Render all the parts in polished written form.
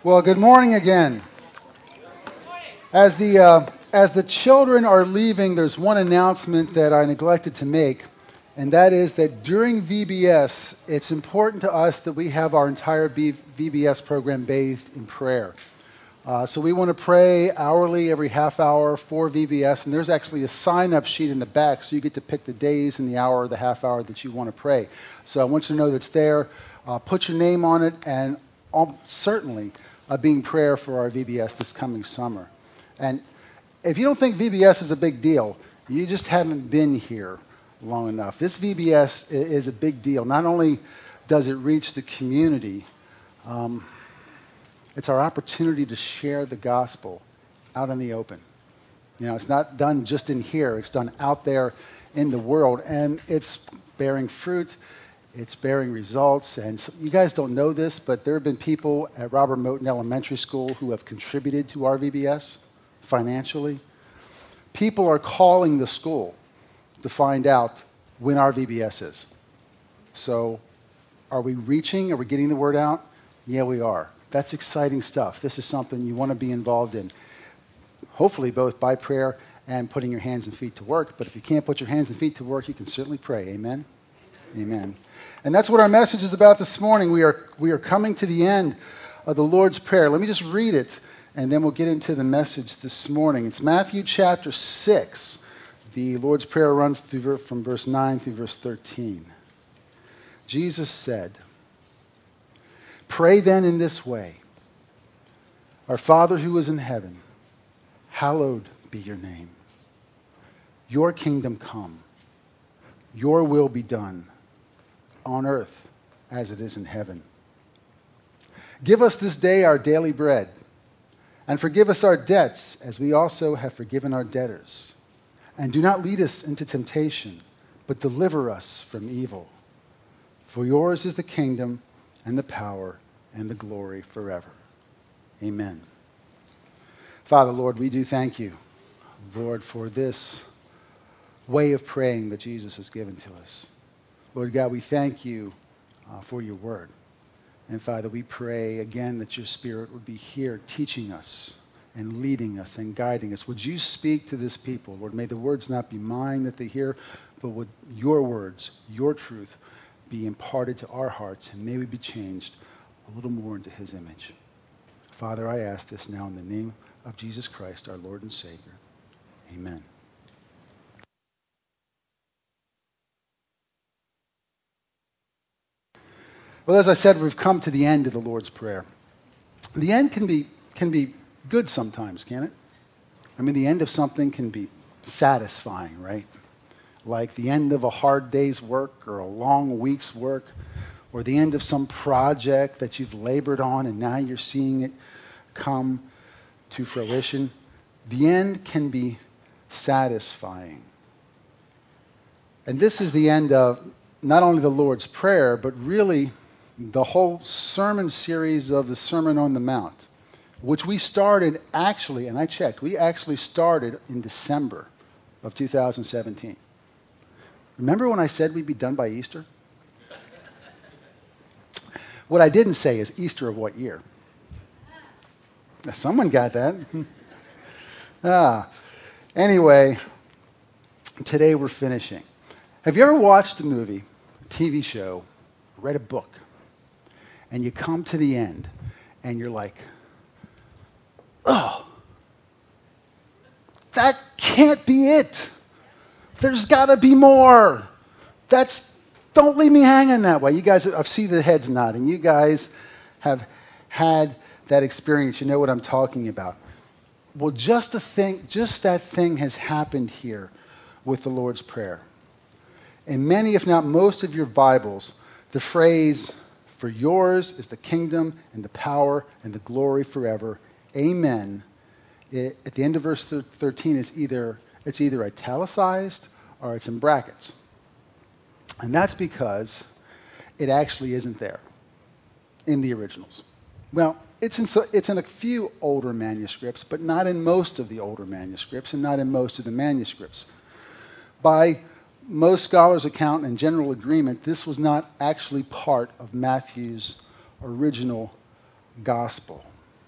Well, good morning again. As the children are leaving, there's one announcement that I neglected to make, and that is that during VBS, it's important to us that we have our entire VBS program bathed in prayer. So we want to pray hourly, every half hour for VBS, and there's actually a sign-up sheet in the back, so you get to pick the days and the hour or the half hour that you want to pray. So I want you to know that's there. Put your name on it, and certainly being prayer for our VBS this coming summer. And if you don't think VBS is a big deal, you just haven't been here long enough. This VBS is a big deal. Not only does it reach the community, it's our opportunity to share the gospel out in the open. You know, it's not done just in here. It's done out there in the world, and it's bearing fruit. It's bearing results, and so, you guys don't know this, but there have been people at Robert Moten Elementary School who have contributed to our VBS financially. People are calling the school to find out when our VBS is. So are we reaching? Are we getting the word out? Yeah, we are. That's exciting stuff. This is something you want to be involved in, hopefully both by prayer and putting your hands and feet to work. But if you can't put your hands and feet to work, you can certainly pray. Amen? Amen. And that's what our message is about this morning. We are coming to the end of the Lord's Prayer. Let me just read it, and then we'll get into the message this morning. It's Matthew chapter 6. The Lord's Prayer runs through from verse 9 through verse 13. Jesus said, "Pray then in this way, Our Father who is in heaven, hallowed be your name. Your kingdom come. Your will be done on earth as it is in heaven. Give us this day our daily bread, and forgive us our debts as we also have forgiven our debtors. And do not lead us into temptation, but deliver us from evil. For yours is the kingdom and the power and the glory forever. Amen." Father, Lord, we do thank you, Lord, for this way of praying that Jesus has given to us. Lord God, we thank you for your word. And Father, we pray again that your Spirit would be here teaching us and leading us and guiding us. Would you speak to this people? Lord, may the words not be mine that they hear, but would your words, your truth, be imparted to our hearts, and may we be changed a little more into his image. Father, I ask this now in the name of Jesus Christ, our Lord and Savior. Amen. Well, as I said, we've come to the end of the Lord's Prayer. The end can be good sometimes, can't it? I mean, the end of something can be satisfying, right? Like the end of a hard day's work or a long week's work, or the end of some project that you've labored on and now you're seeing it come to fruition. The end can be satisfying. And this is the end of not only the Lord's Prayer, but really the whole sermon series of the Sermon on the Mount, which we started actually, and I checked, we actually started in December of 2017. Remember when I said we'd be done by Easter? What I didn't say is Easter of what year? Now, someone got that. Anyway, today we're finishing. Have you ever watched a movie, a TV show, read a book, and you come to the end, and you're like, oh, that can't be it. There's got to be more. Don't leave me hanging that way. You guys, I see the heads nodding. You guys have had that experience. You know what I'm talking about. Well, just that thing has happened here with the Lord's Prayer. In many, if not most of your Bibles, the phrase, "For yours is the kingdom and the power and the glory forever. Amen." At the end of verse 13 it's either italicized or it's in brackets. And that's because it actually isn't there in the originals. Well, it's in a few older manuscripts, but not in most of the older manuscripts and not in most of the manuscripts. By most scholars' account and general agreement, this was not actually part of Matthew's original gospel.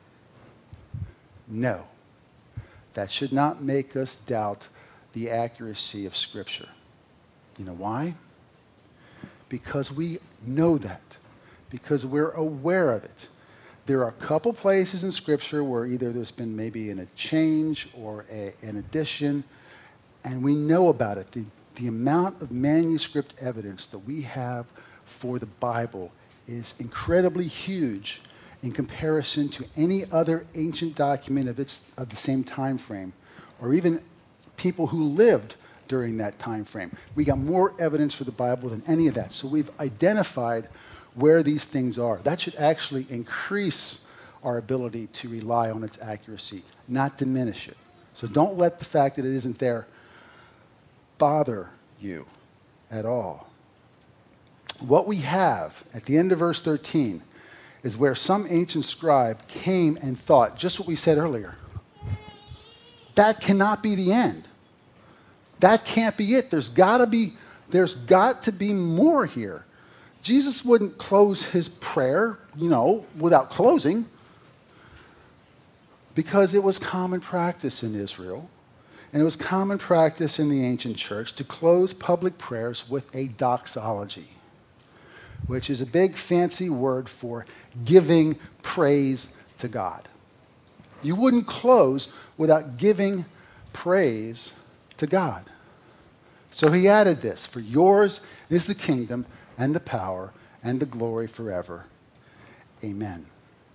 No. That should not make us doubt the accuracy of Scripture. You know why? Because we know that. Because we're aware of it. There are a couple places in Scripture where either there's been maybe a change or an addition, and we know about it. The amount of manuscript evidence that we have for the Bible is incredibly huge in comparison to any other ancient document of the same time frame, or even people who lived during that time frame. We got more evidence for the Bible than any of that. So we've identified where these things are. That should actually increase our ability to rely on its accuracy, not diminish it. So don't let the fact that it isn't there bother you at all. What we have at the end of verse 13 is where some ancient scribe came and thought, just what we said earlier, that cannot be the end. That can't be it. There's got to be more here. Jesus wouldn't close his prayer, without closing, because it was common practice in Israel, and it was common practice in the ancient church to close public prayers with a doxology, which is a big fancy word for giving praise to God. You wouldn't close without giving praise to God. So he added this, for yours is the kingdom and the power and the glory forever. Amen.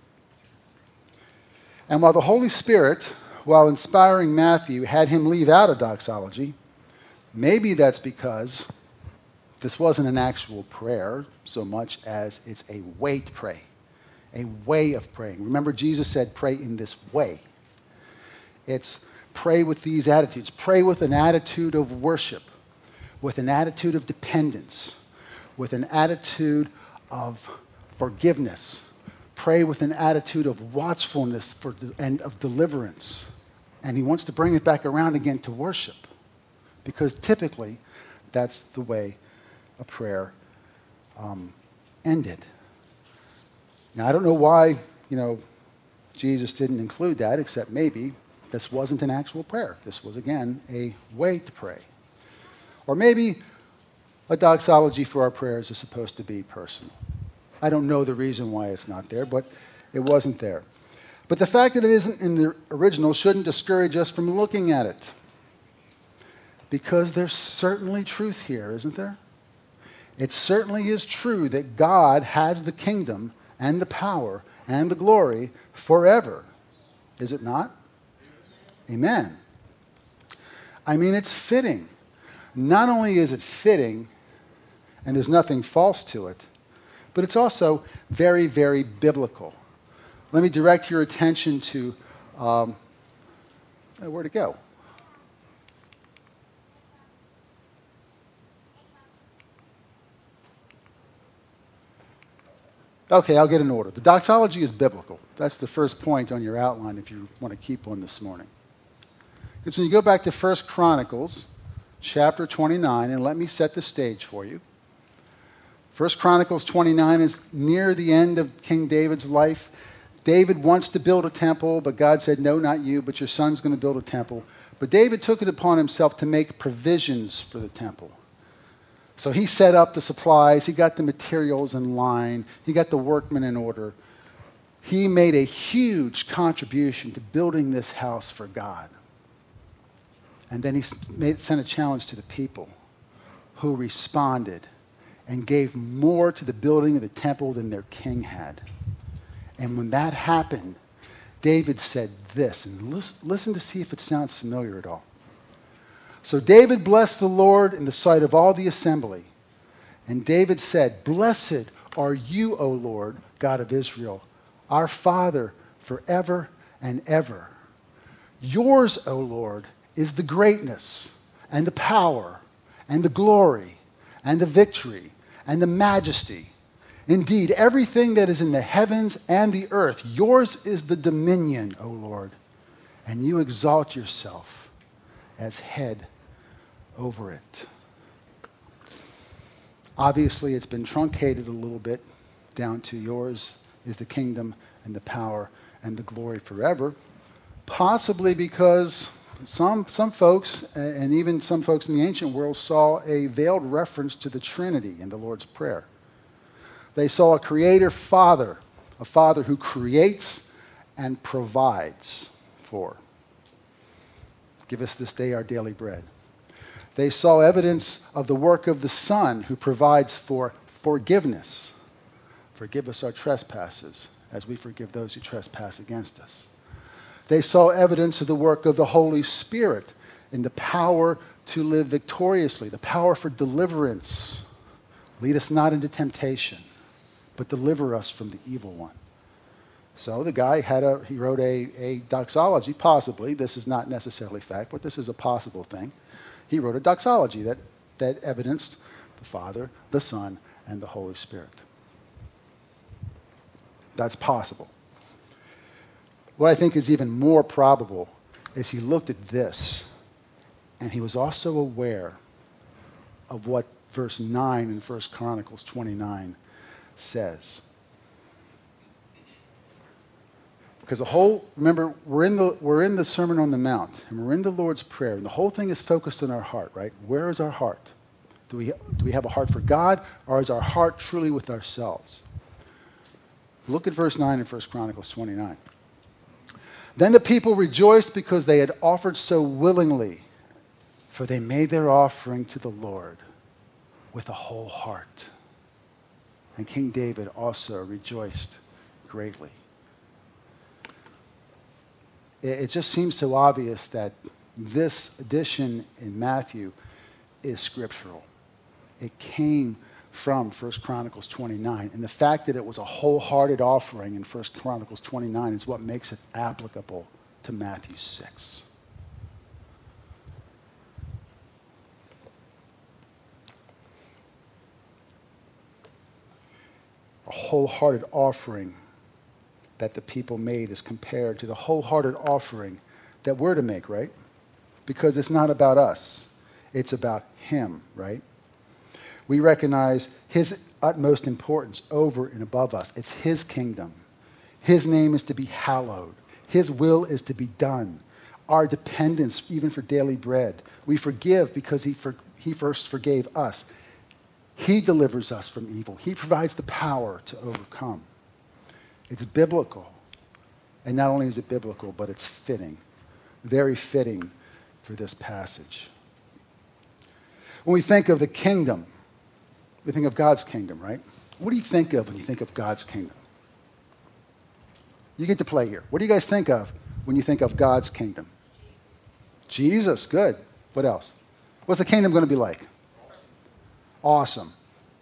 And while the Holy Spirit, while inspiring Matthew, had him leave out a doxology, maybe that's because this wasn't an actual prayer so much as it's a way to pray, a way of praying. Remember, Jesus said, pray in this way. It's pray with these attitudes. Pray with an attitude of worship, with an attitude of dependence, with an attitude of forgiveness. Pray with an attitude of watchfulness and of deliverance. And he wants to bring it back around again to worship, because typically that's the way a prayer ended. Now, I don't know why, Jesus didn't include that, except maybe this wasn't an actual prayer. This was, again, a way to pray. Or maybe a doxology for our prayers is supposed to be personal. I don't know the reason why it's not there, but it wasn't there. But the fact that it isn't in the original shouldn't discourage us from looking at it, because there's certainly truth here, isn't there? It certainly is true that God has the kingdom and the power and the glory forever. Is it not? Amen. I mean, it's fitting. Not only is it fitting, and there's nothing false to it, but it's also very, very biblical. Let me direct your attention to where to go. Okay, I'll get in order. The doxology is biblical. That's the first point on your outline if you want to keep one this morning. Because when you go back to 1 Chronicles chapter 29, and let me set the stage for you. 1 Chronicles 29 is near the end of King David's life. David wants to build a temple, but God said, no, not you, but your son's going to build a temple. But David took it upon himself to make provisions for the temple. So he set up the supplies, he got the materials in line, he got the workmen in order. He made a huge contribution to building this house for God. And then he sent a challenge to the people, who responded and gave more to the building of the temple than their king had. And when that happened, David said this, and listen to see if it sounds familiar at all. So David blessed the Lord in the sight of all the assembly. And David said, blessed are you, O Lord, God of Israel, our Father, forever and ever. Yours, O Lord, is the greatness and the power and the glory and the victory and the majesty. Indeed, everything that is in the heavens and the earth, yours is the dominion, O Lord, and you exalt yourself as head over it. Obviously, it's been truncated a little bit down to yours is the kingdom and the power and the glory forever. Possibly because some folks, and even some folks in the ancient world, saw a veiled reference to the Trinity in the Lord's Prayer. They saw a creator father, a father who creates and provides for. Give us this day our daily bread. They saw evidence of the work of the Son who provides for forgiveness. Forgive us our trespasses as we forgive those who trespass against us. They saw evidence of the work of the Holy Spirit in the power to live victoriously, the power for deliverance. Lead us not into temptation, but deliver us from the evil one. So the guy he wrote a doxology, possibly. This is not necessarily fact, but this is a possible thing. He wrote a doxology that evidenced the Father, the Son, and the Holy Spirit. That's possible. What I think is even more probable is he looked at this, and he was also aware of what verse 9 in 1 Chronicles 29 says. Because remember, we're in the Sermon on the Mount, and we're in the Lord's Prayer, and the whole thing is focused on our heart, right? Where is our heart? Do we have a heart for God, or is our heart truly with ourselves? Look at verse 9 in 1 Chronicles 29. Then the people rejoiced because they had offered so willingly, for they made their offering to the Lord with a whole heart. And King David also rejoiced greatly. It just seems so obvious that this addition in Matthew is scriptural. It came from 1 Chronicles 29. And the fact that it was a wholehearted offering in 1 Chronicles 29 is what makes it applicable to Matthew 6. A wholehearted offering that the people made is compared to the wholehearted offering that we're to make, right? Because it's not about us. It's about him, right? We recognize his utmost importance over and above us. It's his kingdom. His name is to be hallowed. His will is to be done. Our dependence, even for daily bread. We forgive because he first forgave us. He delivers us from evil. He provides the power to overcome. It's biblical. And not only is it biblical, but it's fitting. Very fitting for this passage. When we think of the kingdom, we think of God's kingdom, right? What do you think of when you think of God's kingdom? You get to play here. What do you guys think of when you think of God's kingdom? Jesus, good. What else? What's the kingdom going to be like? Awesome.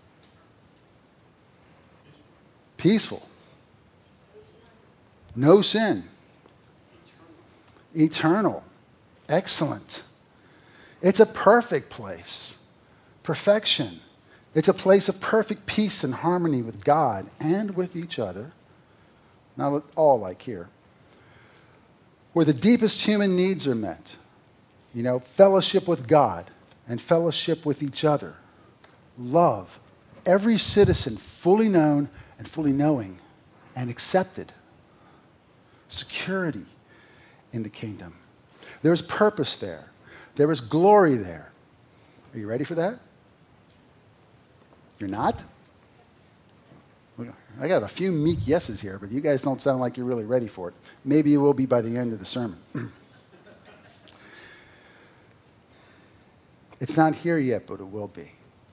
Peaceful. No sin. Eternal. Excellent. It's a perfect place. Perfection. It's a place of perfect peace and harmony with God and with each other. Not all like here. Where the deepest human needs are met. You know, fellowship with God and fellowship with each other. Love. Every citizen fully known and fully knowing and accepted. Security in the kingdom. There's purpose there. There is glory there. Are you ready for that? You're not? I got a few meek yeses here, but you guys don't sound like you're really ready for it. Maybe you will be by the end of the sermon. It's not here yet, but it will be.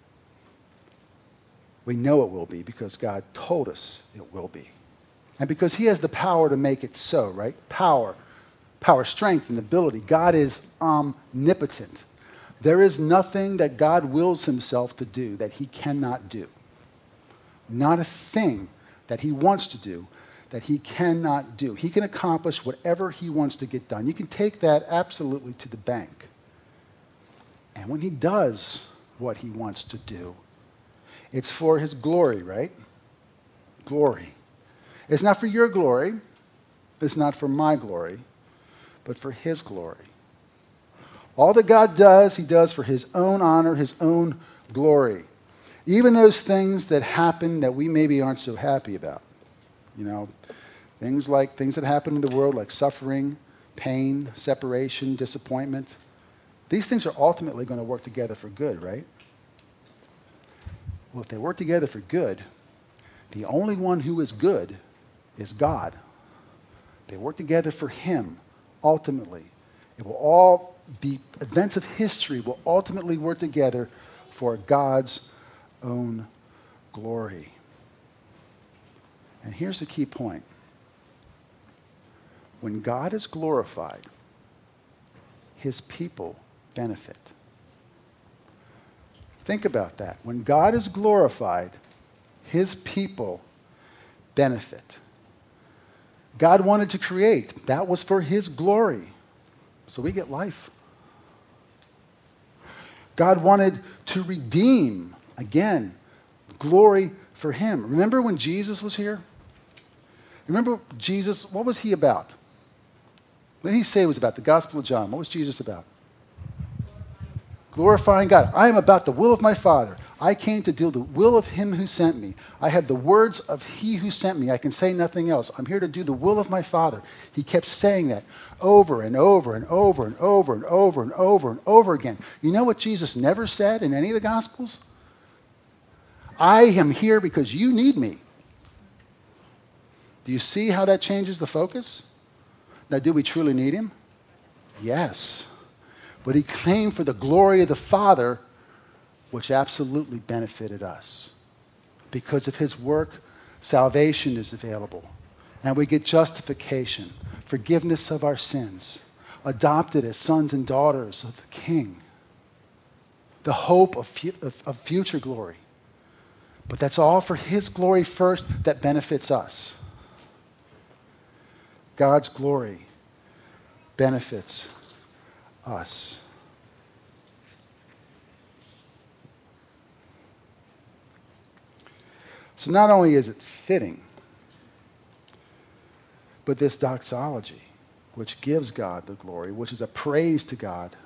We know it will be because God told us it will be. And because he has the power to make it so, right? Power, strength, and ability. God is omnipotent. There is nothing that God wills himself to do that he cannot do. Not a thing that he wants to do that he cannot do. He can accomplish whatever he wants to get done. You can take that absolutely to the bank. And when he does what he wants to do, it's for his glory, right? Glory. It's not for your glory. It's not for my glory, but for his glory. All that God does, he does for his own honor, his own glory. Even those things that happen that we maybe aren't so happy about. You know, things that happen in the world like suffering, pain, separation, disappointment. These things are ultimately going to work together for good, right? Well, if they work together for good, the only one who is good is God. They work together for him, ultimately. It will all, the events of history will ultimately work together for God's own glory. And here's the key point. When God is glorified, his people benefit. Think about that. When God is glorified, his people benefit. God wanted to create. That was for his glory. So we get life. God wanted to redeem. Again, glory for him. Remember when Jesus was here? Remember Jesus, what was he about? What did he say it was about? The Gospel of John. What was Jesus about? Glorifying God. I am about the will of my Father. I came to do the will of him who sent me. I have the words of he who sent me. I can say nothing else. I'm here to do the will of my Father. He kept saying that over and over and over and over and over and over and over again. You know what Jesus never said in any of the Gospels? I am here because you need me. Do you see how that changes the focus? Now, do we truly need him? Yes. But he came for the glory of the Father, which absolutely benefited us. Because of his work, salvation is available. And we get justification, forgiveness of our sins, adopted as sons and daughters of the King, the hope of future glory. But that's all for his glory first that benefits us. God's glory benefits us. So not only is it fitting, but this doxology, which gives God the glory, which is a praise to God,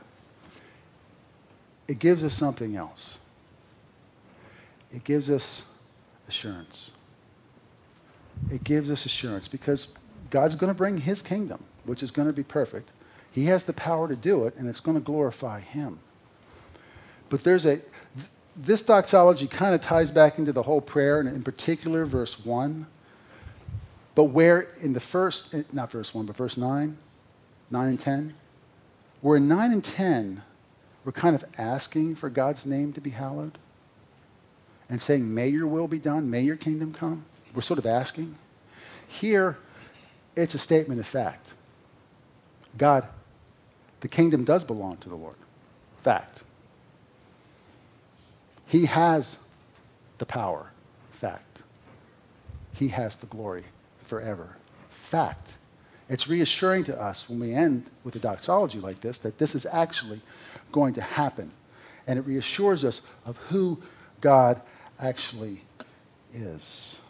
it gives us something else. It gives us assurance. It gives us assurance because God's going to bring his kingdom, which is going to be perfect. He has the power to do it, and it's going to glorify him. But this doxology kind of ties back into the whole prayer, and in particular, verse 1. But where in the not verse 1, but verse 9 and 10, where in 9 and 10, we're kind of asking for God's name to be hallowed and saying, may your will be done, may your kingdom come. We're sort of asking. Here, it's a statement of fact. God, the kingdom does belong to the Lord. Fact. He has the power. Fact. He has the glory forever. Fact. It's reassuring to us when we end with a doxology like this that this is actually going to happen. And it reassures us of who God actually is.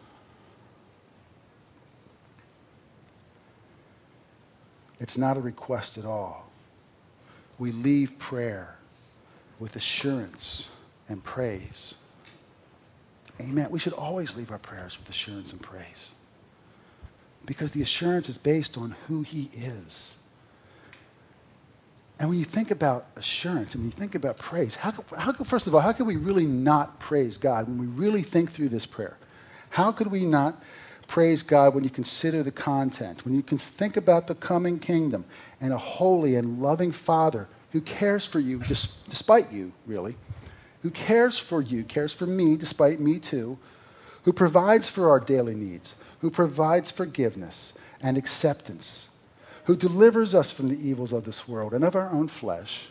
It's not a request at all. We leave prayer with assurance and praise. Amen. We should always leave our prayers with assurance and praise. Because the assurance is based on who he is. And when you think about assurance and when you think about praise, first of all, how could we really not praise God when we really think through this prayer? How could we not praise God when you consider the content, when you can think about the coming kingdom and a holy and loving Father who cares for you despite you, really, who cares for you, cares for me despite me too, who provides for our daily needs, who provides forgiveness and acceptance, who delivers us from the evils of this world and of our own flesh.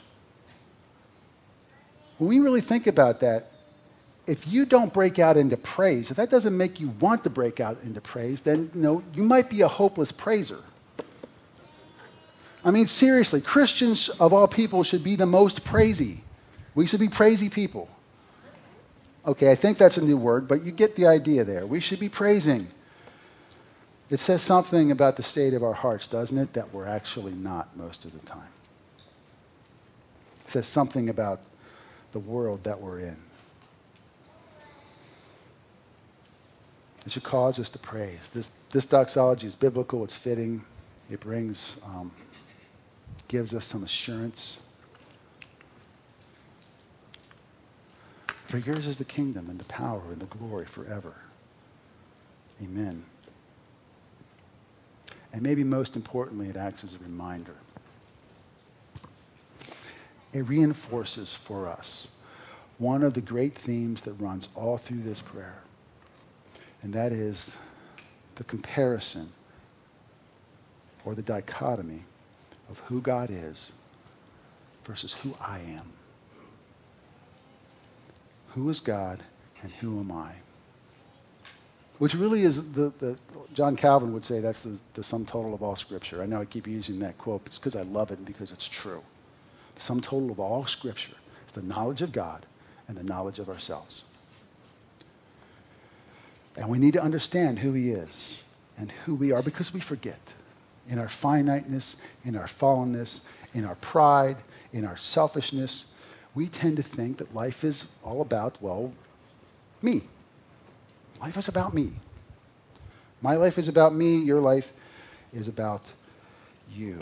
When we really think about that, if you don't break out into praise, if that doesn't make you want to break out into praise, then you might be a hopeless praiser. I mean, seriously, Christians of all people should be the most praisey. We should be praisey people. Okay, I think that's a new word, but you get the idea there. We should be praising. It says something about the state of our hearts, doesn't it, that we're actually not most of the time. It says something about the world that we're in. It should cause us to praise. This doxology is biblical. It's fitting. It brings gives us some assurance. For yours is the kingdom and the power and the glory forever. Amen. And maybe most importantly, it acts as a reminder. It reinforces for us one of the great themes that runs all through this prayer, and that is the comparison or the dichotomy of who God is versus who I am. Who is God and who am I? Which really is John Calvin would say that's the sum total of all Scripture. I know I keep using that quote. It's because I love it and because it's true. The sum total of all Scripture is the knowledge of God and the knowledge of ourselves. And we need to understand who he is and who we are because we forget. In our finiteness, in our fallenness, in our pride, in our selfishness, we tend to think that life is all about, well, me. Life is about me. My life is about me. Your life is about you.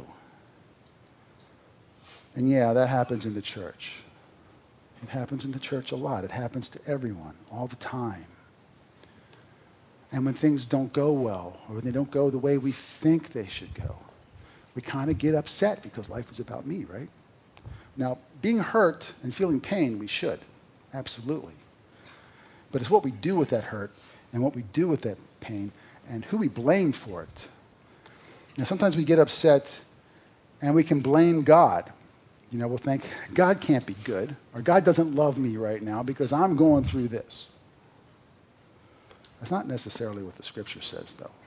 And yeah, that happens in the church. It happens in the church a lot. It happens to everyone all the time. And when things don't go well, or when they don't go the way we think they should go, we kind of get upset because life is about me, right? Now, being hurt and feeling pain, we should. Absolutely. But it's what we do with that hurt and what we do with that pain and who we blame for it. Now, sometimes we get upset and we can blame God. You know, we'll think, God can't be good, or God doesn't love me right now because I'm going through this. That's not necessarily what the Scripture says, though.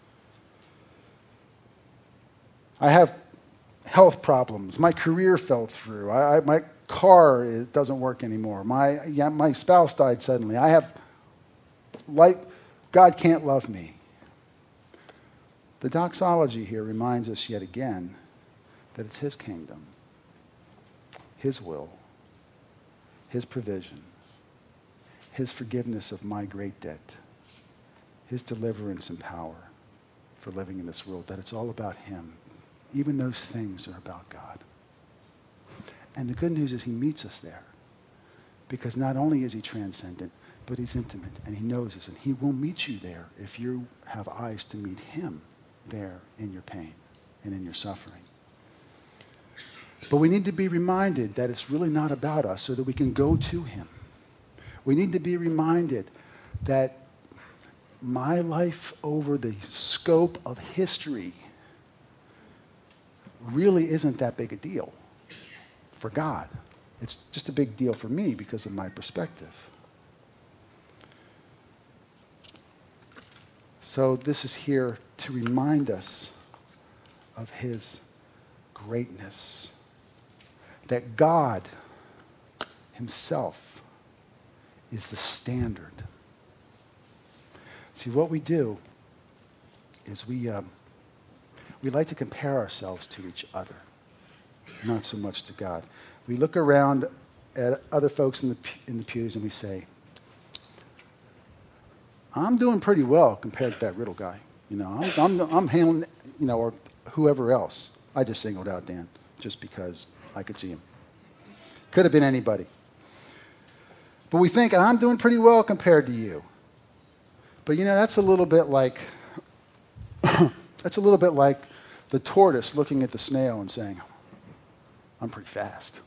I have health problems. My career fell through. My car doesn't work anymore. My spouse died suddenly. I have life. God can't love me. The doxology here reminds us yet again that it's his kingdom, his will, his provision, his forgiveness of my great debt, his deliverance and power for living in this world, that it's all about him. Even those things are about God. And the good news is he meets us there. Because not only is he transcendent, but he's intimate and he knows us. And he will meet you there if you have eyes to meet him there in your pain and in your suffering. But we need to be reminded that it's really not about us so that we can go to him. We need to be reminded that my life over the scope of history really isn't that big a deal for God. It's just a big deal for me because of my perspective. So this is here to remind us of his greatness. That God himself is the standard. See, what we do is we like to compare ourselves to each other, not so much to God. We look around at other folks in the pews and we say, I'm doing pretty well compared to that Riddle guy. You know, I'm handling, you know, or whoever else. I just singled out Dan just because I could see him. Could have been anybody. But we think, I'm doing pretty well compared to you. But you know, that's a little bit like the tortoise looking at the snail and saying, I'm pretty fast.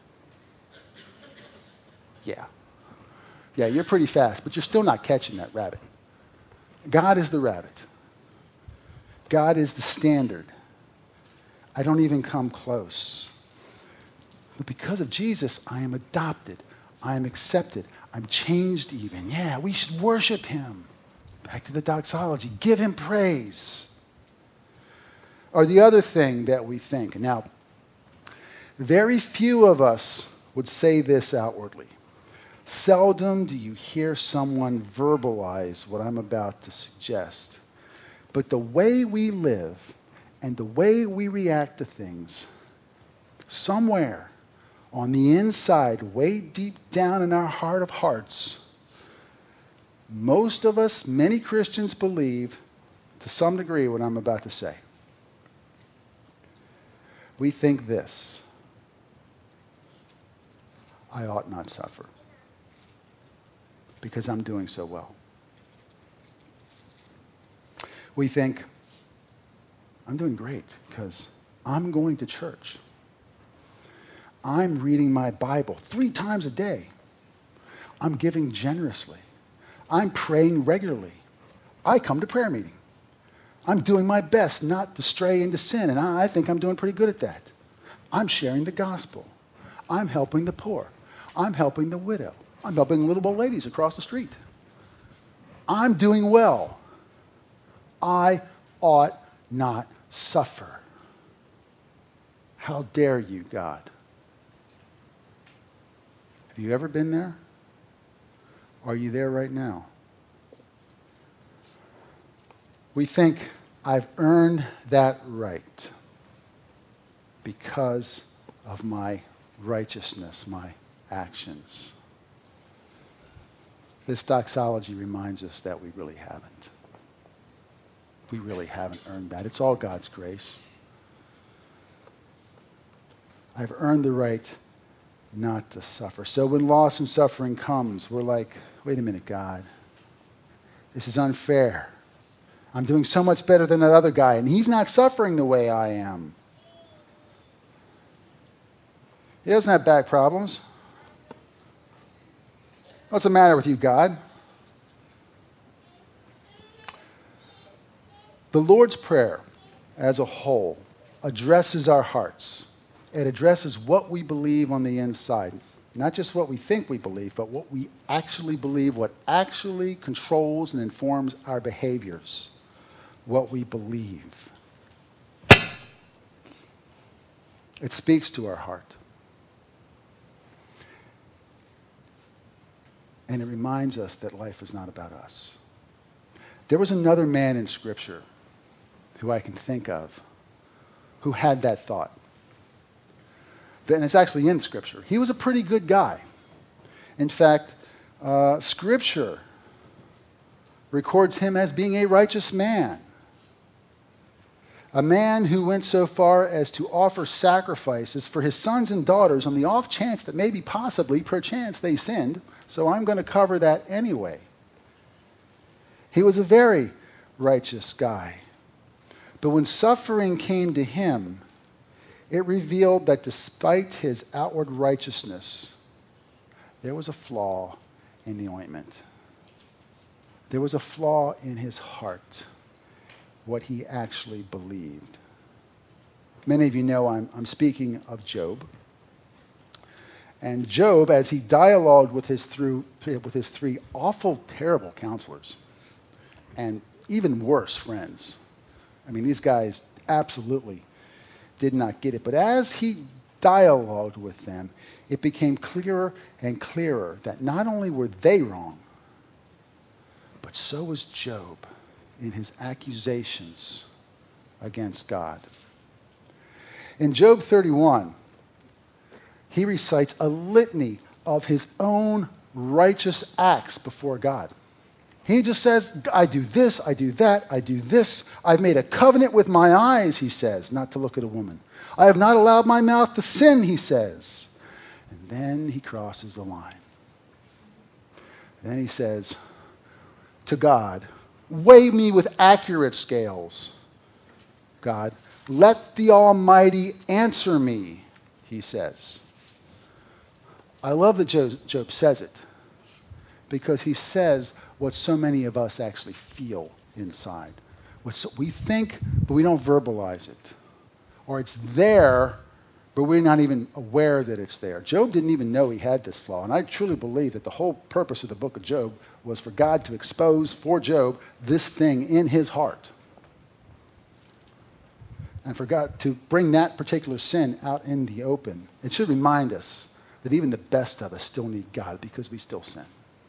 Yeah, you're pretty fast, but you're still not catching that rabbit. God is the rabbit. God is the standard. I don't even come close. But because of Jesus, I am adopted. I am accepted. I'm changed even. Yeah, we should worship him. Back to the doxology. Give him praise. Or the other thing that we think. Now, very few of us would say this outwardly. Seldom do you hear someone verbalize what I'm about to suggest. But the way we live and the way we react to things, somewhere on the inside, way deep down in our heart of hearts, most of us, many Christians, believe to some degree what I'm about to say. we think this: I ought not suffer because I'm doing so well. We think, I'm doing great because I'm going to church. I'm reading my Bible 3 times a day. I'm giving generously. I'm praying regularly. I come to prayer meeting. I'm doing my best not to stray into sin, and I think I'm doing pretty good at that. I'm sharing the gospel. I'm helping the poor. I'm helping the widow. I'm helping little old ladies across the street. I'm doing well. I ought not suffer. How dare you, God? Have you ever been there? Are you there right now? We think, I've earned that right because of my righteousness, my actions. This doxology reminds us that we really haven't. We really haven't earned that. It's all God's grace. I've earned the right not to suffer. So when loss and suffering comes, we're like, wait a minute, God. This is unfair. I'm doing so much better than that other guy, and he's not suffering the way I am. He doesn't have back problems. What's the matter with you, God? The Lord's Prayer as a whole addresses our hearts. It addresses what we believe on the inside. Not just what we think we believe, but what we actually believe, what actually controls and informs our behaviors. What we believe. It speaks to our heart. And it reminds us that life is not about us. There was another man in Scripture who I can think of who had that thought. And it's actually in Scripture. He was a pretty good guy. In fact, Scripture records him as being a righteous man. A man who went so far as to offer sacrifices for his sons and daughters on the off chance that maybe, possibly, perchance, they sinned. So I'm going to cover that anyway. He was a very righteous guy. But when suffering came to him, it revealed that despite his outward righteousness, there was a flaw in the ointment. There was a flaw in his heart, what he actually believed. Many of you know I'm speaking of Job. And Job, as he dialogued with his 3 awful, terrible counselors, and even worse, friends. I mean, these guys absolutely did not get it. But as he dialogued with them, it became clearer and clearer that not only were they wrong, but so was Job in his accusations against God. In Job 31, he recites a litany of his own righteous acts before God. He just says, I do this, I do that, I do this. I've made a covenant with my eyes, he says, not to look at a woman. I have not allowed my mouth to sin, he says. And then he crosses the line. Then he says to God, weigh me with accurate scales. God, let the Almighty answer me, he says. I love that Job says it because he says what so many of us actually feel inside. We think, but we don't verbalize it. Or it's there, but we're not even aware that it's there. Job didn't even know he had this flaw. And I truly believe that the whole purpose of the book of Job was for God to expose for Job this thing in his heart. And for God to bring that particular sin out in the open. It should remind us that even the best of us still need God because we still sin.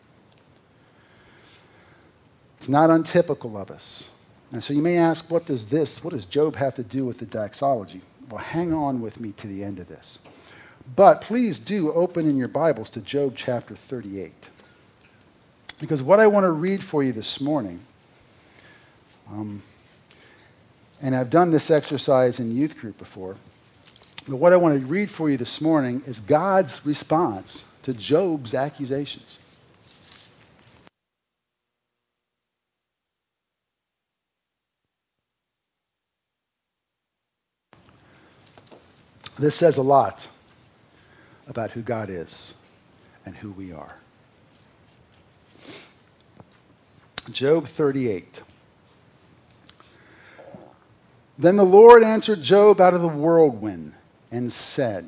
It's not untypical of us. And so you may ask, what does Job have to do with the doxology? Well, hang on with me to the end of this. But please do open in your Bibles to Job chapter 38. Because what I want to read for you this morning, and I've done this exercise in youth group before, But what I want to read for you this morning is God's response to Job's accusations. This says a lot about who God is and who we are. Job 38. Then the Lord answered Job out of the whirlwind and said,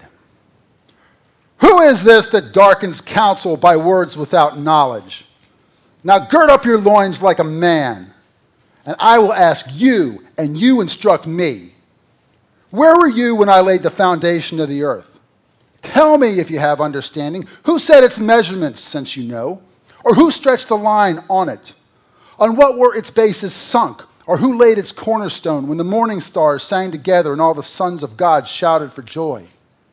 "Who is this that darkens counsel by words without knowledge? Now gird up your loins like a man, and I will ask you, and you instruct me. Where were you when I laid the foundation of the earth? Tell me if you have understanding. Who set its measurements, since you know? Or who stretched the line on it? On what were its bases sunk? Or who laid its cornerstone when the morning stars sang together and all the sons of God shouted for joy?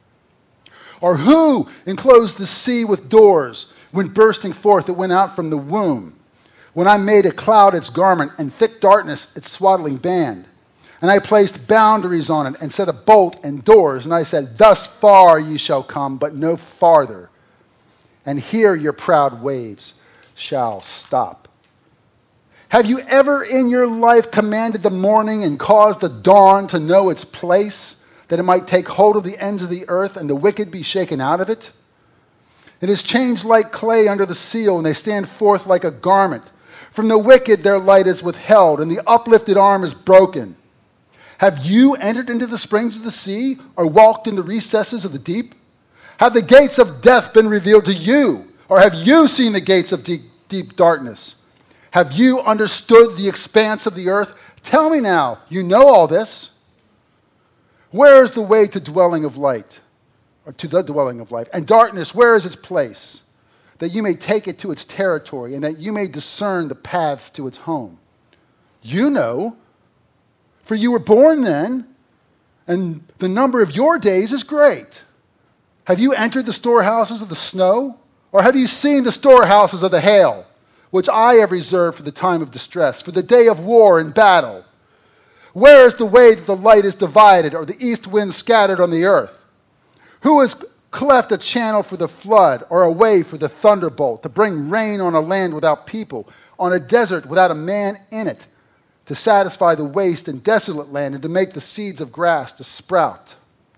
Or who enclosed the sea with doors when bursting forth it went out from the womb? When I made a cloud its garment and thick darkness its swaddling band? And I placed boundaries on it and set a bolt and doors. And I said, thus far ye shall come, but no farther. And here your proud waves shall stop. Have you ever in your life commanded the morning and caused the dawn to know its place, that it might take hold of the ends of the earth and the wicked be shaken out of it? It is changed like clay under the seal, and they stand forth like a garment. From the wicked their light is withheld, and the uplifted arm is broken. Have you entered into the springs of the sea, or walked in the recesses of the deep? Have the gates of death been revealed to you, or have you seen the gates of deep darkness? Have you understood the expanse of the earth? Tell me now, you know all this. Where is the way to dwelling of light, or to the dwelling of life? And darkness, where is its place? That you may take it to its territory, and that you may discern the paths to its home. You know, for you were born then, and the number of your days is great. Have you entered the storehouses of the snow? Or have you seen the storehouses of the hail, which I have reserved for the time of distress, for the day of war and battle? Where is the way that the light is divided, or the east wind scattered on the earth? Who has cleft a channel for the flood, or a way for the thunderbolt, to bring rain on a land without people, on a desert without a man in it, to satisfy the waste and desolate land, and to make the seeds of grass to sprout?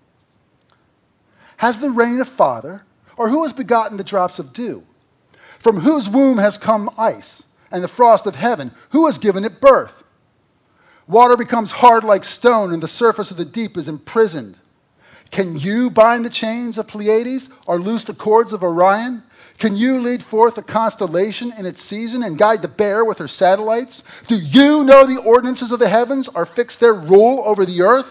Has the rain a father, or who has begotten the drops of dew? From whose womb has come ice, and the frost of heaven? Who has given it birth? Water becomes hard like stone, and the surface of the deep is imprisoned. Can you bind the chains of Pleiades, or loose the cords of Orion? Can you lead forth a constellation in its season and guide the bear with her satellites? Do you know the ordinances of the heavens, or fix their rule over the earth?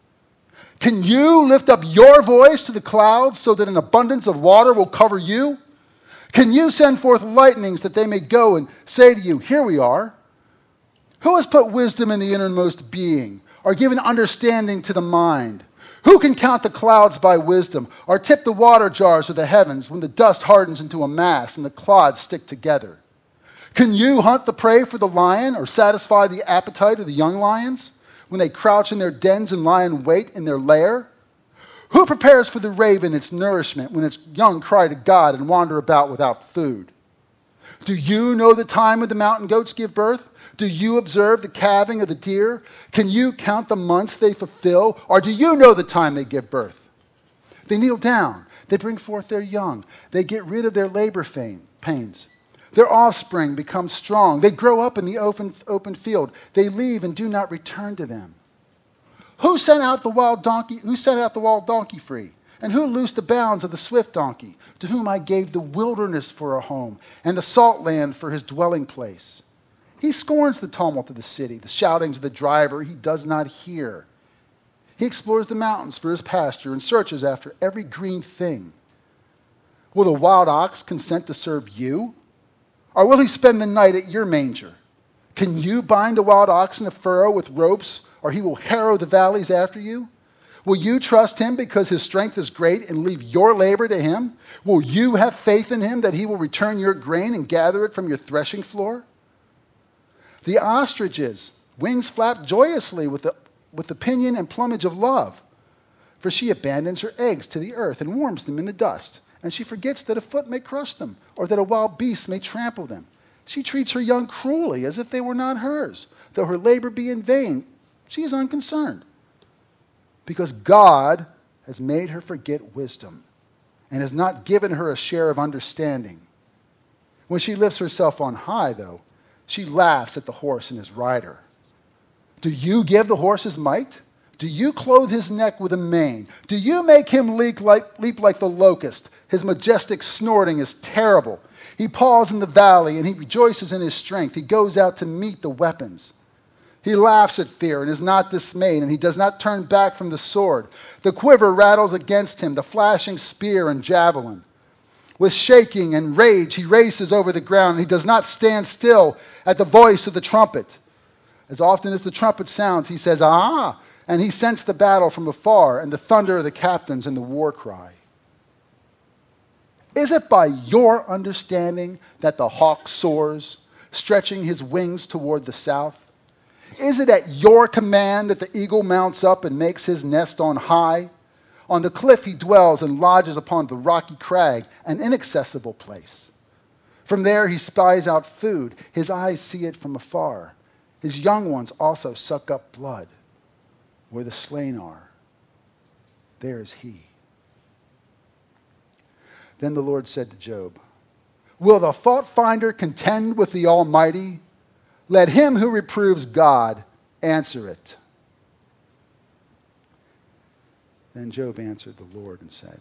Can you lift up your voice to the clouds so that an abundance of water will cover you? Can you send forth lightnings that they may go and say to you, here we are? Who has put wisdom in the innermost being, or given understanding to the mind? Who can count the clouds by wisdom, or tip the water jars of the heavens when the dust hardens into a mass and the clods stick together? Can you hunt the prey for the lion, or satisfy the appetite of the young lions when they crouch in their dens and lie in wait in their lair? Who prepares for the raven its nourishment when its young cry to God and wander about without food? Do you know the time when the mountain goats give birth? Do you observe the calving of the deer? Can you count the months they fulfill? Or do you know the time they give birth? They kneel down. They bring forth their young. They get rid of their labor pains. Their offspring becomes strong. They grow up in the open field. They leave and do not return to them. Who sent out the wild donkey? Who set out the wild donkey free? And who loosed the bounds of the swift donkey, to whom I gave the wilderness for a home and the salt land for his dwelling place? He scorns the tumult of the city, the shoutings of the driver he does not hear. He explores the mountains for his pasture and searches after every green thing. Will the wild ox consent to serve you? Or will he spend the night at your manger? Can you bind the wild ox in a furrow with ropes, or he will harrow the valleys after you? Will you trust him because his strength is great and leave your labor to him? Will you have faith in him that he will return your grain and gather it from your threshing floor? The ostriches' wings flap joyously with the pinion and plumage of love. For she abandons her eggs to the earth and warms them in the dust. And she forgets that a foot may crush them, or that a wild beast may trample them. She treats her young cruelly, as if they were not hers. Though her labor be in vain, she is unconcerned. Because God has made her forget wisdom, and has not given her a share of understanding. When she lifts herself on high, though, she laughs at the horse and his rider. Do you give the horse his might? Do you clothe his neck with a mane? Do you make him leap like the locust? His majestic snorting is terrible. He paws in the valley, and he rejoices in his strength. He goes out to meet the weapons. He laughs at fear and is not dismayed, and he does not turn back from the sword. The quiver rattles against him, the flashing spear and javelin. With shaking and rage, he races over the ground, and he does not stand still at the voice of the trumpet. As often as the trumpet sounds, he says, "Ah!" And he scents the battle from afar, and the thunder of the captains and the war cry. Is it by your understanding that the hawk soars, stretching his wings toward the south? Is it at your command that the eagle mounts up and makes his nest on high? On the cliff he dwells and lodges upon the rocky crag, an inaccessible place. From there he spies out food. His eyes see it from afar. His young ones also suck up blood. Where the slain are, there is he. Then the Lord said to Job, "Will the fault finder contend with the Almighty? Let him who reproves God answer it." Then Job answered the Lord and said,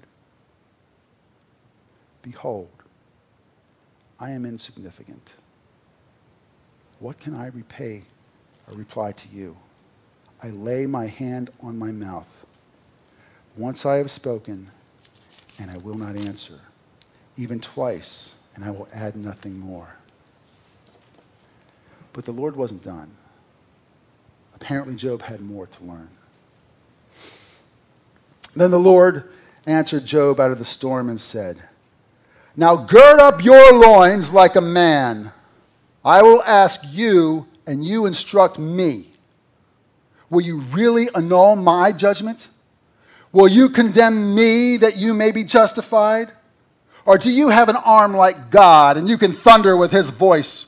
"Behold, I am insignificant. What can I repay or reply to you? I lay my hand on my mouth. Once I have spoken, and I will not answer. Even twice, and I will add nothing more." But the Lord wasn't done. Apparently, Job had more to learn. Then the Lord answered Job out of the storm and said, "Now gird up your loins like a man. I will ask you, and you instruct me. Will you really annul my judgment? Will you condemn me that you may be justified? Or do you have an arm like God, and you can thunder with his voice?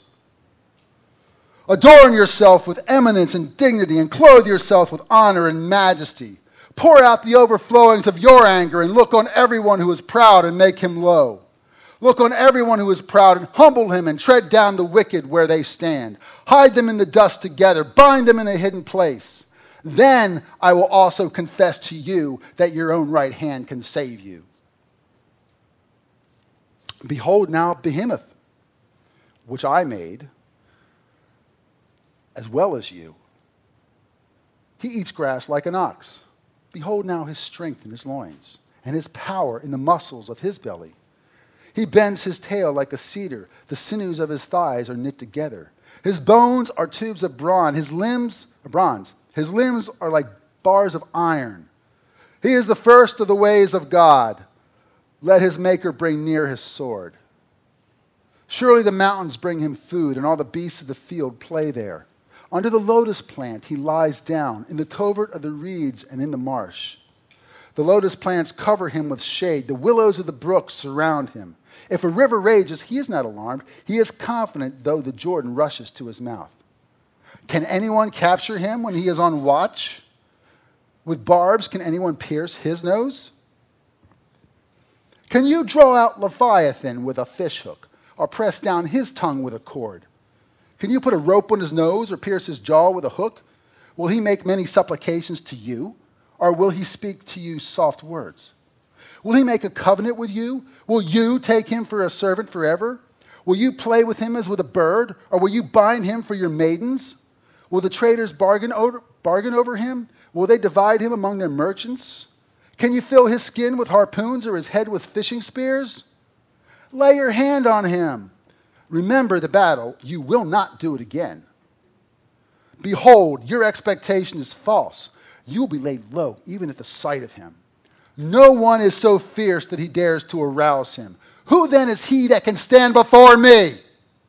Adorn yourself with eminence and dignity, and clothe yourself with honor and majesty. Pour out the overflowings of your anger, and look on everyone who is proud and make him low. Look on everyone who is proud and humble him, and tread down the wicked where they stand. Hide them in the dust together. Bind them in a hidden place. Then I will also confess to you that your own right hand can save you. Behold now Behemoth, which I made, as well as you. He eats grass like an ox. Behold now his strength in his loins, and his power in the muscles of his belly. He bends his tail like a cedar. The sinews of his thighs are knit together. His bones are tubes of bronze. His limbs are bronze. His limbs are like bars of iron. He is the first of the ways of God. Let his maker bring near his sword. Surely the mountains bring him food, and all the beasts of the field play there. Under the lotus plant he lies down, in the covert of the reeds and in the marsh. The lotus plants cover him with shade. The willows of the brook surround him. If a river rages, he is not alarmed. He is confident, though the Jordan rushes to his mouth. Can anyone capture him when he is on watch? With barbs, can anyone pierce his nose? Can you draw out Leviathan with a fishhook, or press down his tongue with a cord? Can you put a rope on his nose, or pierce his jaw with a hook? Will he make many supplications to you, or will he speak to you soft words? Will he make a covenant with you? Will you take him for a servant forever? Will you play with him as with a bird, or will you bind him for your maidens? Will the traders bargain over him? Will they divide him among their merchants? Can you fill his skin with harpoons or his head with fishing spears? Lay your hand on him. Remember the battle. You will not do it again. Behold, your expectation is false. You will be laid low even at the sight of him. No one is so fierce that he dares to arouse him. Who then is he that can stand before me?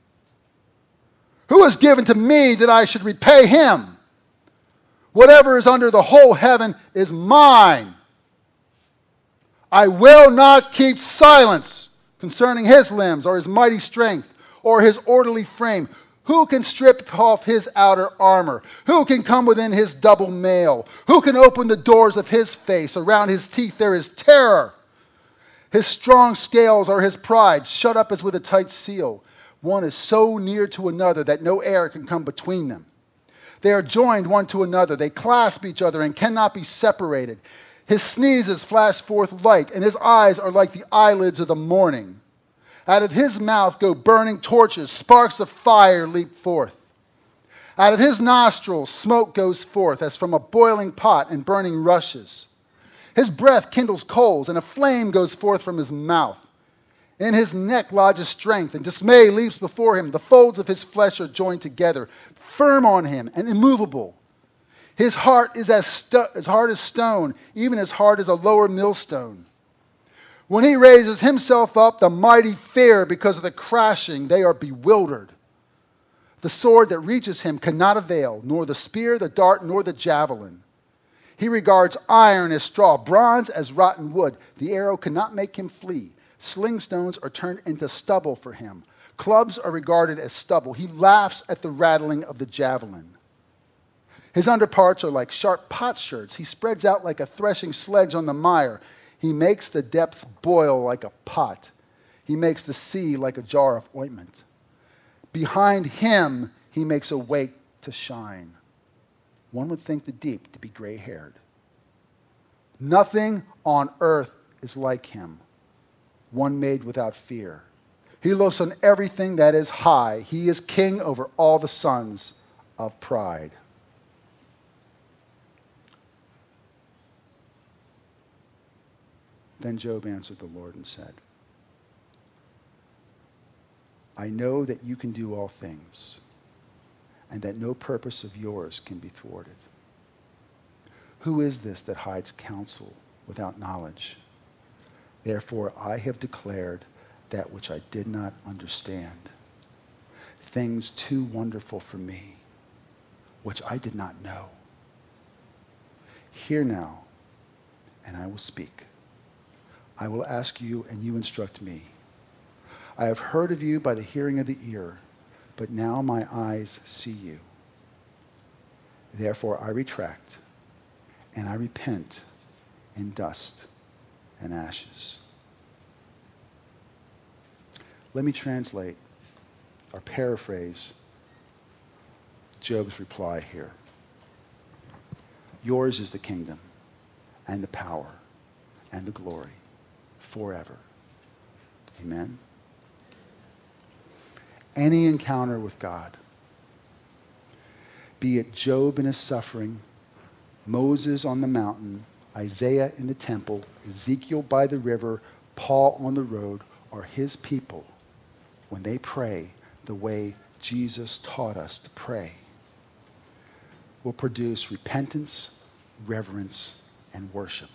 Who is given to me that I should repay him? Whatever is under the whole heaven is mine. I will not keep silence concerning his limbs or his mighty strength or his orderly frame. Who can strip off his outer armor? Who can come within his double mail? Who can open the doors of his face? Around his teeth there is terror. His strong scales are his pride, shut up as with a tight seal. One is so near to another that no air can come between them. They are joined one to another. They clasp each other and cannot be separated. His sneezes flash forth light, and his eyes are like the eyelids of the morning. Out of his mouth go burning torches, sparks of fire leap forth. Out of his nostrils smoke goes forth as from a boiling pot and burning rushes. His breath kindles coals, and a flame goes forth from his mouth. In his neck lodges strength, and dismay leaps before him. The folds of his flesh are joined together, firm on him and immovable. His heart is as hard as stone, even as hard as a lower millstone. When he raises himself up, the mighty fear because of the crashing. They are bewildered. The sword that reaches him cannot avail, nor the spear, the dart, nor the javelin. He regards iron as straw, bronze as rotten wood. The arrow cannot make him flee. Sling stones are turned into stubble for him. Clubs are regarded as stubble. He laughs at the rattling of the javelin. His underparts are like sharp potsherds. He spreads out like a threshing sledge on the mire. He makes the depths boil like a pot. He makes the sea like a jar of ointment. Behind him, he makes a wake to shine. One would think the deep to be gray-haired. Nothing on earth is like him, one made without fear. He looks on everything that is high. He is king over all the sons of pride. Then Job answered the Lord and said, I know that you can do all things, and that no purpose of yours can be thwarted. Who is this that hides counsel without knowledge? Therefore I have declared that which I did not understand, things too wonderful for me, which I did not know. Hear now, and I will speak. I will ask you, and you instruct me. I have heard of you by the hearing of the ear, but now my eyes see you. Therefore I retract, and I repent in dust and ashes. Let me translate or paraphrase Job's reply here. Yours is the kingdom and the power and the glory forever. Amen. Any encounter with God, be it Job in his suffering, Moses on the mountain, Isaiah in the temple, Ezekiel by the river, Paul on the road, or his people, when they pray the way Jesus taught us to pray, will produce repentance, reverence, and worship.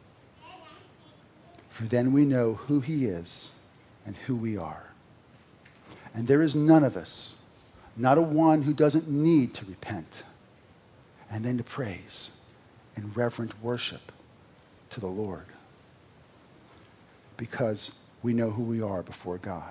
For then we know who he is and who we are. And there is none of us, not a one who doesn't need to repent and then to praise and reverent worship to the Lord, because we know who we are before God.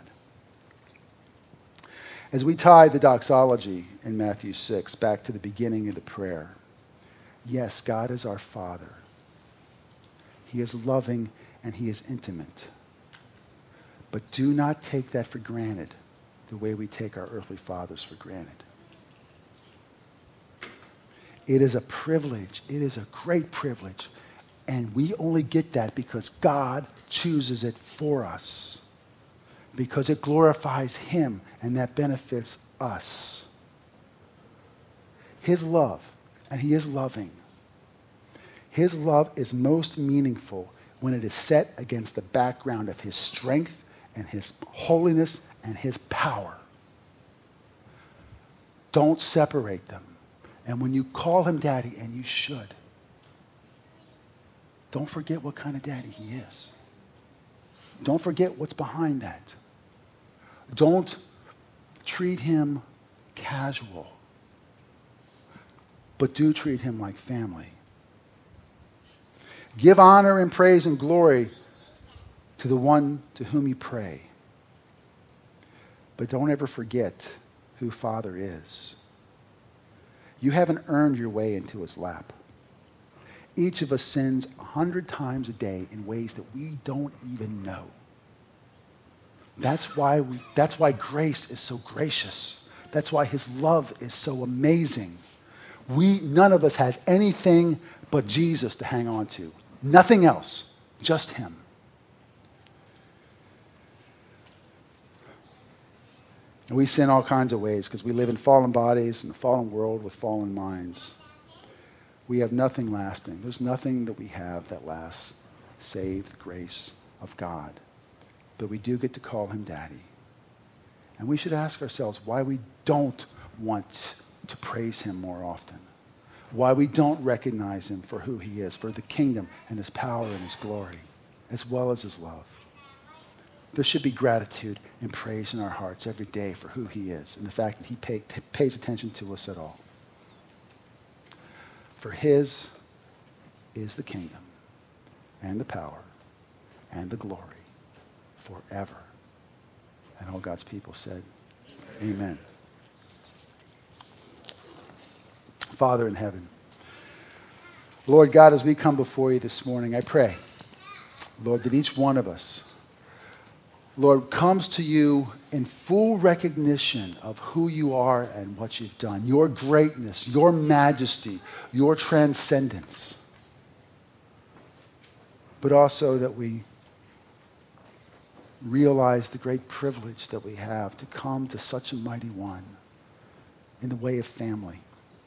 As we tie the doxology in Matthew 6 back to the beginning of the prayer, yes, God is our Father. He is loving and he is intimate. But do not take that for granted the way we take our earthly fathers for granted. It is a privilege. It is a great privilege. And we only get that because God chooses it for us. Because it glorifies him and that benefits us. His love, and he is loving. His love is most meaningful when it is set against the background of his strength and his holiness and his power. Don't separate them. And when you call him daddy, and you should, don't forget what kind of daddy he is. Don't forget what's behind that. Don't treat him casual, but do treat him like family. Give honor and praise and glory to the one to whom you pray. But don't ever forget who Father is. You haven't earned your way into his lap. Each of us sins 100 times a day in ways that we don't even know. That's why grace is so gracious. That's why his love is so amazing. None of us has anything but Jesus to hang on to. Nothing else, just him. And we sin all kinds of ways because we live in fallen bodies in a fallen world with fallen minds. We have nothing lasting. There's nothing that we have that lasts save the grace of God. But we do get to call him Daddy. And we should ask ourselves why we don't want to praise him more often. Why we don't recognize him for who he is, for the kingdom and his power and his glory, as well as his love. There should be gratitude and praise in our hearts every day for who he is and the fact that he pays attention to us at all. For his is the kingdom and the power and the glory forever. And all God's people said, Amen. Father in heaven, Lord God, as we come before you this morning, I pray, Lord, that each one of us, Lord, comes to you in full recognition of who you are and what you've done, your greatness, your majesty, your transcendence. But also that we realize the great privilege that we have to come to such a mighty one in the way of family,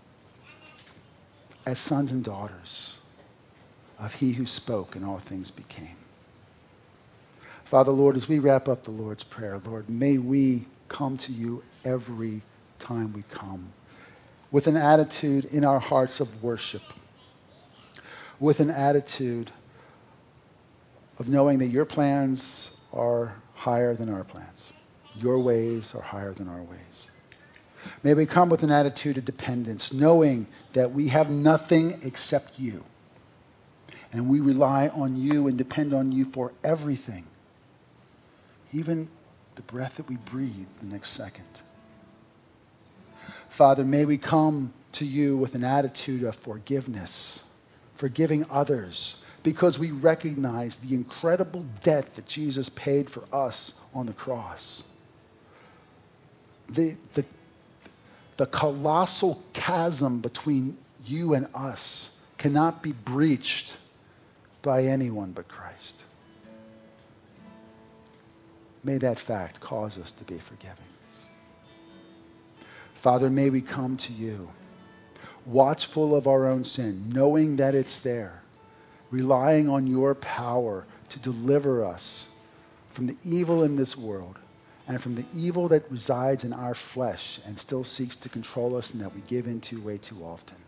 as sons and daughters of he who spoke and all things became. Father, Lord, as we wrap up the Lord's Prayer, Lord, may we come to you every time we come with an attitude in our hearts of worship, with an attitude of knowing that your plans are higher than our plans. Your ways are higher than our ways. May we come with an attitude of dependence, knowing that we have nothing except you. And we rely on you and depend on you for everything. Even the breath that we breathe the next second. Father, may we come to you with an attitude of forgiveness, forgiving others, because we recognize the incredible debt that Jesus paid for us on the cross. The colossal chasm between you and us cannot be breached by anyone but Christ. May that fact cause us to be forgiving. Father, may we come to you, watchful of our own sin, knowing that it's there, relying on your power to deliver us from the evil in this world and from the evil that resides in our flesh and still seeks to control us and that we give into way too often.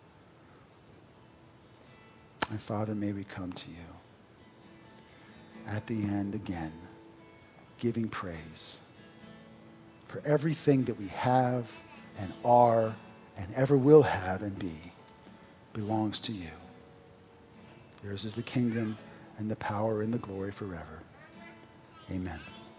And Father, may we come to you at the end again, giving praise for everything that we have and are and ever will have and be belongs to you. Yours is the kingdom and the power and the glory forever. Amen.